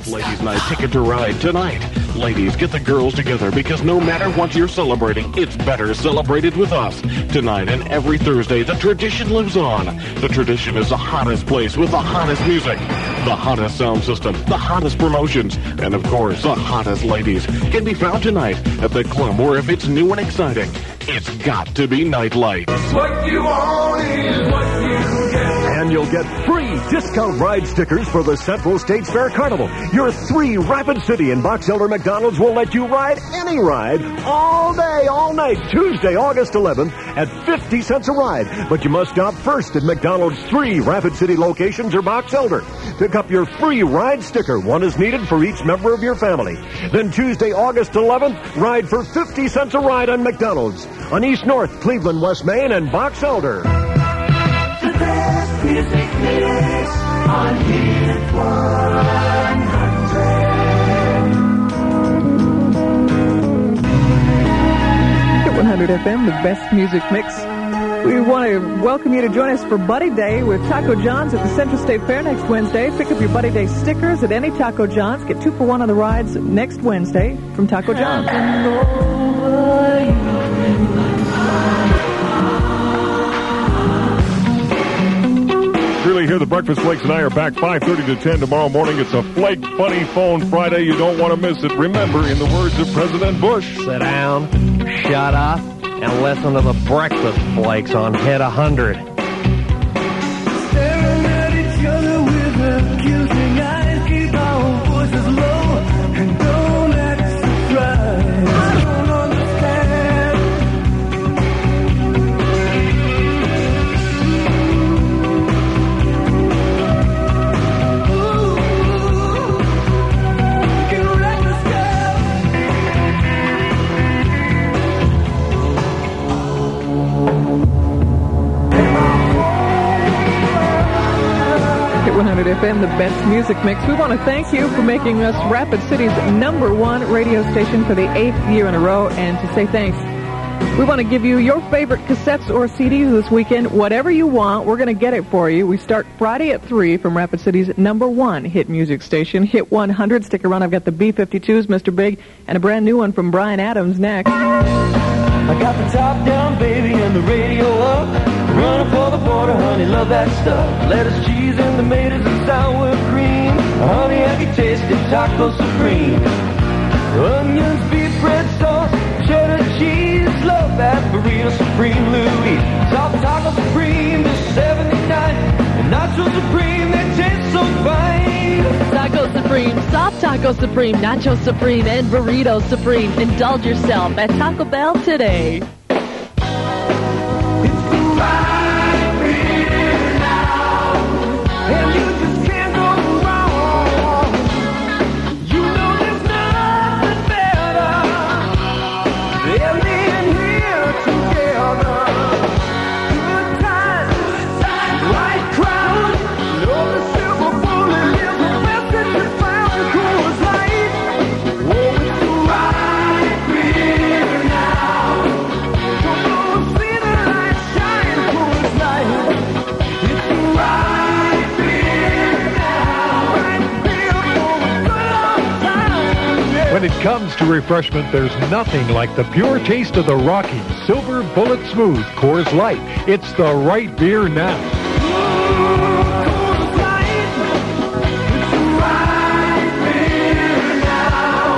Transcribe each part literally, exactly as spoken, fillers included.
Ladies' night ticket to ride tonight. Ladies, get the girls together because no matter what you're celebrating, it's better celebrated with us. Tonight and every Thursday, the tradition lives on. The tradition is the hottest place with the hottest music, the hottest sound system, the hottest promotions, and of course, the hottest ladies can be found tonight at the club where if it's new and exciting, it's got to be Nightlight. What you want is what you get. And you'll get free discount ride stickers for the Central States Fair Carnival. Your three Rapid City and Box Elder McDonald's will let you ride any ride all day, all night, Tuesday, August eleventh at fifty cents a ride. But you must stop first at McDonald's three Rapid City locations or Box Elder. Pick up your free ride sticker. One is needed for each member of your family. Then Tuesday, August eleventh, ride for fifty cents a ride on McDonald's on East North, Cleveland, West Main, and Box Elder. The best music mix on Hit one hundred. Hit one hundred F M, the best music mix. We want to welcome you to join us for Buddy Day with Taco John's at the Central State Fair next Wednesday. Pick up your Buddy Day stickers at any Taco John's. Get two for one on the rides next Wednesday from Taco John's. Really here, the Breakfast Flakes and I are back five thirty to ten tomorrow morning. It's a Flake Funny Phone Friday. You don't want to miss it. Remember, in the words of President Bush, sit down, shut up, and listen to the Breakfast Flakes on Hit one hundred. Staring at each other with accusing eyes, keep our voices low and don't act surprised. I don't understand. Ooh, you can wreck the sky. Hit one hundred F M, the best music mix. We want to thank you for making us Rapid City's number one radio station for the eighth year in a row, and to say thanks, we want to give you your favorite cassettes or C Ds this weekend. Whatever you want, we're going to get it for you. We start Friday at three from Rapid City's number one hit music station, Hit one hundred. Stick around. I've got the B fifty-twos, Mister Big, and a brand new one from Bryan Adams next. I got the top down, baby, and the radio up. Running for the border, honey, love that stuff. Lettuce, cheese, and tomatoes and sour cream. Honey, have you tasted Taco Supreme? Onions, beef, red sauce, cheddar cheese. Love that burrito Supreme Louis. Top Taco Supreme, the seventy-nine. And Nacho Supreme, they taste so fine. Taco Supreme, Soft Taco Supreme, Nacho Supreme, and Burrito Supreme. Indulge yourself at Taco Bell today. Right here now, and you just can't go wrong. You know there's nothing better than being here together. Good times, right crowd. Know the silver bullet is the best that you found. Coors Light, oh, it's right here now. Don't go see the light shine. Coors Light, it's right here now. Right here for a good old time. When it comes to refreshment, there's nothing like the pure taste of the Rockies Silver Bullet Smooth Coors Light. It's the right beer now. Coors Light, it's right here now.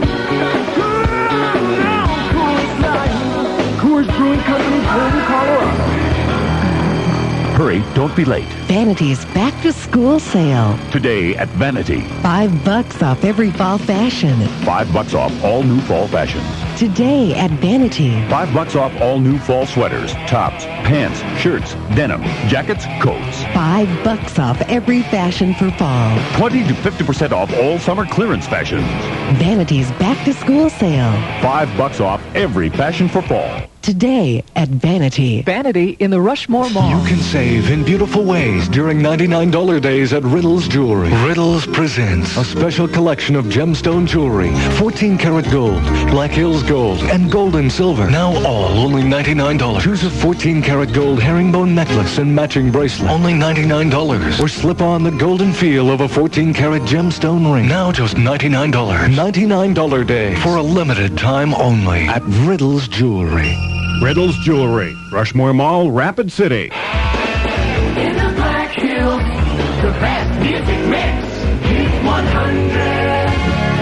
Good now, Coors Light. Coors Brewing Company, Golden, Colorado. Hurry, don't be late. Vanity's back-to-school sale. Today at Vanity. Five bucks off every fall fashion. Five bucks off all new fall fashions. Today at Vanity. Five bucks off all new fall sweaters, tops, pants, shirts, denim, jackets, coats. Five bucks off every fashion for fall. twenty to fifty percent off all summer clearance fashions. Vanity's back-to-school sale. Five bucks off every fashion for fall. Today at Vanity. Vanity in the Rushmore Mall. You can save in beautiful ways during ninety-nine dollar days at Riddles Jewelry. Riddles presents a special collection of gemstone jewelry, fourteen karat gold, Black Hills gold, and gold and silver. Now all only ninety-nine dollars. Choose a fourteen karat gold herringbone necklace and matching bracelet. Only ninety-nine dollars. Or slip on the golden feel of a fourteen karat gemstone ring. Now just ninety-nine dollars. ninety-nine dollar day for a limited time only at Riddles Jewelry. Riddles Jewelry, Rushmore Mall, Rapid City. In the Black Hills, the best music mix, Hit one hundred.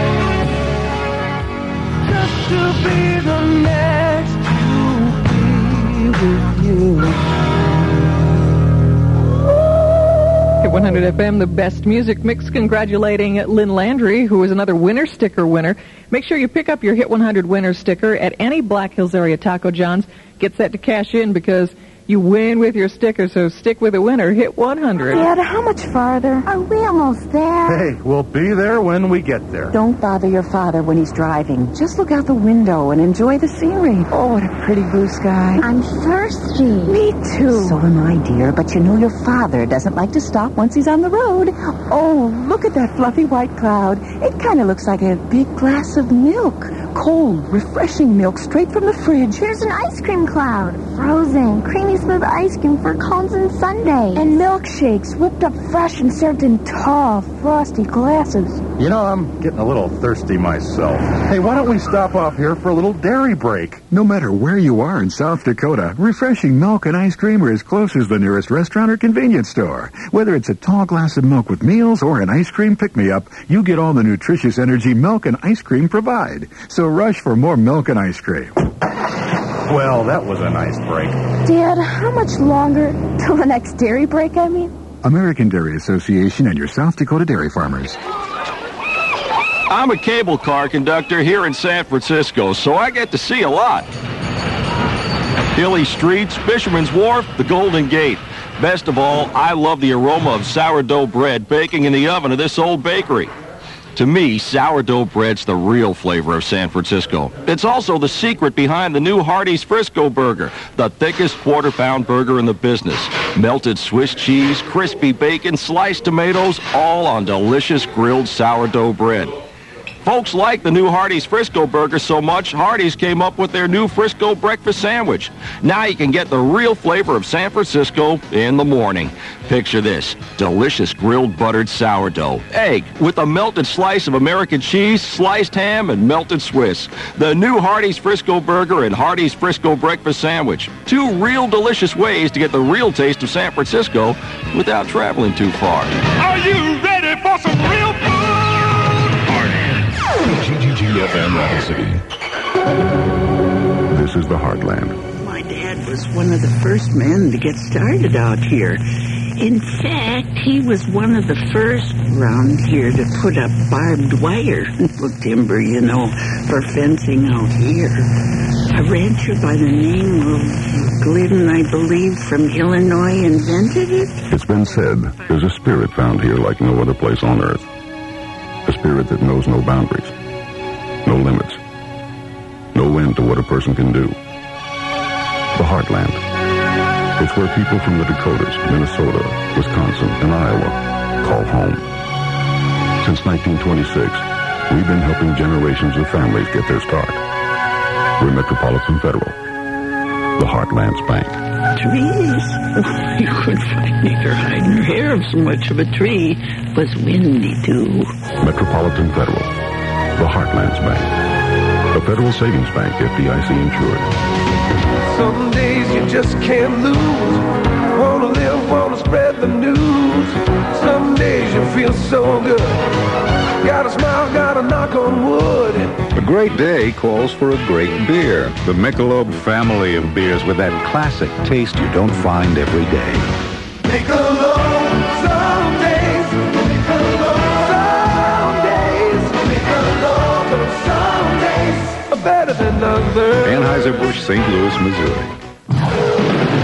Just to be the next to be with you. Hit one hundred F M, the best music mix, congratulating Lynn Landry, who is another winner sticker winner. Make sure you pick up your Hit one hundred winner sticker at any Black Hills area Taco John's. Get set to cash in because you win with your sticker, so stick with the winner. Hit one hundred. Dad, how much farther? Are we almost there? Hey, we'll be there when we get there. Don't bother your father when he's driving. Just look out the window and enjoy the scenery. Oh, what a pretty blue sky. I'm thirsty. Me too. So am I, dear, but you know your father doesn't like to stop once he's on the road. Oh, look at that fluffy white cloud. It kind of looks like a big glass of milk. Cold, refreshing milk straight from the fridge. Here's an ice cream cloud. Frozen, creamy smooth ice cream for cones and sundaes. And milkshakes whipped up fresh and served in tall, frosty glasses. You know, I'm getting a little thirsty myself. Hey, why don't we stop off here for a little dairy break? No matter where you are in South Dakota, refreshing milk and ice cream are as close as the nearest restaurant or convenience store. Whether it's a tall glass of milk with meals or an ice cream pick-me-up, you get all the nutritious energy milk and ice cream provide. So rush for more milk and ice cream. Well, that was a nice break. Dad, how much longer till the next dairy break, I mean? American Dairy Association and your South Dakota dairy farmers. I'm a cable car conductor here in San Francisco, so I get to see a lot. Hilly streets, Fisherman's Wharf, the Golden Gate. Best of all, I love the aroma of sourdough bread baking in the oven of this old bakery. To me, sourdough bread's the real flavor of San Francisco. It's also the secret behind the new Hardee's Frisco Burger, the thickest quarter-pound burger in the business. Melted Swiss cheese, crispy bacon, sliced tomatoes, all on delicious grilled sourdough bread. Folks like the new Hardee's Frisco Burger so much, Hardee's came up with their new Frisco Breakfast Sandwich. Now you can get the real flavor of San Francisco in the morning. Picture this, delicious grilled buttered sourdough, egg with a melted slice of American cheese, sliced ham, and melted Swiss. The new Hardee's Frisco Burger and Hardee's Frisco Breakfast Sandwich. Two real delicious ways to get the real taste of San Francisco without traveling too far. Are you ready for some real food? G G G F M Rapid City. This is the Heartland. My dad was one of the first men to get started out here. In fact, he was one of the first around here to put up barbed wire for timber, you know, for fencing out here. A rancher by the name of Glidden, I believe, from Illinois invented it. It's been said there's a spirit found here like no other place on earth. A spirit that knows no boundaries, no limits, no end to what a person can do. The Heartland. It's where people from the Dakotas, Minnesota, Wisconsin, and Iowa call home. Since nineteen twenty-six, we've been helping generations of families get their start. We're Metropolitan Federal, the Heartland's bank. Trees? You couldn't find neither hide nor hair of so much of a tree. It was windy, too. Metropolitan Federal, the Heartland's bank. A federal savings bank, F D I C insured. Some days you just can't lose. Wanna live, wanna spread the news. Some days you feel so good. Gotta smile, gotta knock on wood. A great day calls for a great beer. The Michelob family of beers with that classic taste you don't find every day. Michelob, some days. Michelob, some days. Michelob, some days are better than others. Anheuser-Busch, Saint Louis, Missouri.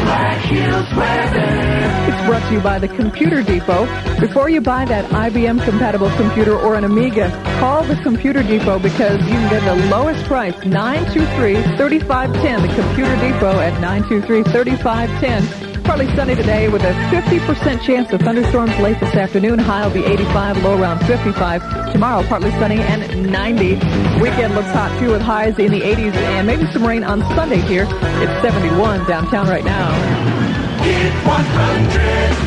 Hills weather. It's brought to you by the Computer Depot. Before you buy that I B M-compatible computer or an Amiga, call the Computer Depot because you can get the lowest price, nine two three, three five one zero. The Computer Depot at nine two three, three five one zero. Partly sunny today with a fifty percent chance of thunderstorms late this afternoon. High will be eighty-five, low around fifty-five. Tomorrow, partly sunny and ninety. Weekend looks hot, too, with highs in the eighties and maybe some rain on Sunday here. It's seventy-one downtown right now. Hit one hundred.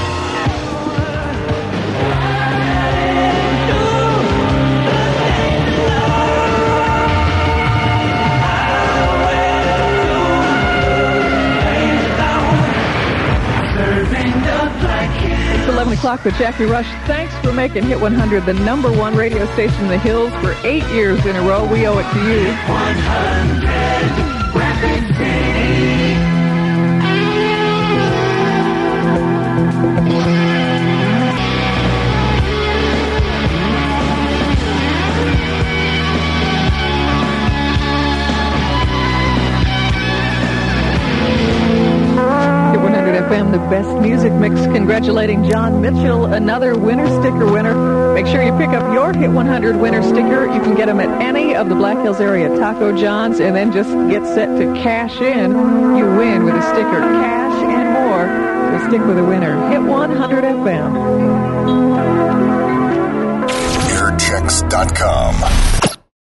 It's eleven o'clock with Jackie Rush. Thanks for making Hit one hundred the number one radio station in the Hills for eight years in a row. We owe it to you. one hundred Rapid City. one hundred F M, the best music mix. Congratulating John Mitchell, another winner sticker winner. Make sure you pick up your Hit one hundred winner sticker. You can get them at any of the Black Hills area Taco John's, and then just get set to cash in. You win with a sticker, cash and more. So stick with the winner. Hit one hundred F M. Airchecks dot com.